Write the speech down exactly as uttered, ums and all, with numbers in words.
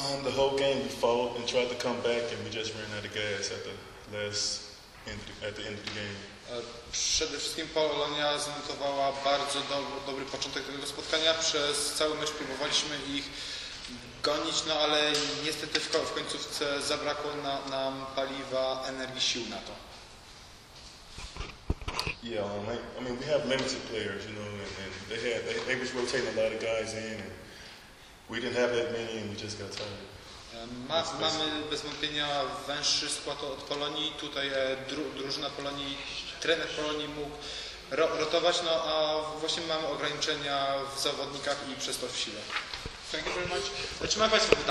Um, the whole game we fought and tried to come back, and we just ran out of gas at the last end, at the end of the game. Przede wszystkim Polonia zanotowała bardzo do, dobry początek tego spotkania. Przez cały mecz próbowaliśmy ich gonić, no ale niestety w, w końcówce zabrakło na, nam paliwa, energii, sił na to. Yeah, um, I mean we have limited players, you know, and, and they had they, they was rotating a lot of guys in, and we didn't have that many, and we just got tired. Ma, mamy bez wątpienia węższy skład od Polonii. Tutaj dru, drużyna Polonii, trener Polonii mógł ro, rotować, no a właśnie mamy ograniczenia w zawodnikach i przez to w sile. Thank you very much. Czy ma Państwo